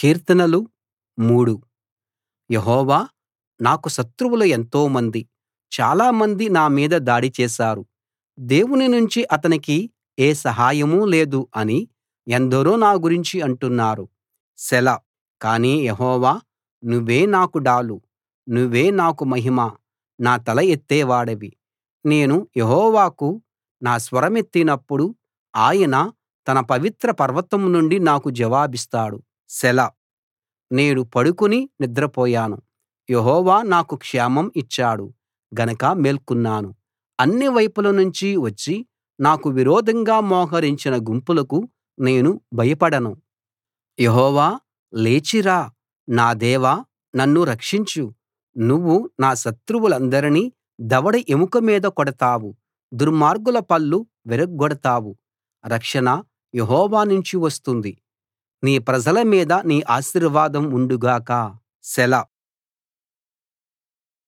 కీర్తనలు 3. యెహోవా, నాకు శత్రువులు ఎంతోమంది, చాలామంది నా మీద దాడి చేశారు. దేవుని నుంచి అతనికి ఏ సహాయమూ లేదు అని ఎందరో నా గురించి అంటున్నారు. సెలా. కానీ యెహోవా, నువ్వే నాకు డాలు, నువ్వే నాకు మహిమ, నా తల ఎత్తేవాడివి. నేను యెహోవాకు నా స్వరమెత్తినప్పుడు ఆయన తన పవిత్ర పర్వతం నుండి నాకు జవాబిస్తాడు. సెలా. నేను పడుకుని నిద్రపోయాను, యెహోవా నాకు క్షేమం ఇచ్చాడు గనక మేల్కొన్నాను. అన్ని వైపుల నుంచి వచ్చి నాకు విరోధంగా మోహరించిన గుంపులకు నేను భయపడను. యెహోవా, లేచి రా, నా దేవా, నన్ను రక్షించు. నువ్వు నా శత్రువులందరినీ దవడ ఎముక మీద కొడతావు, దుర్మార్గుల పళ్ళు విరగ్గొడతావు. రక్షణ యెహోవా నుంచి వస్తుంది. నీ ప్రజల మీద నీ ఆశీర్వాదం ఉండు గాక. సెలా.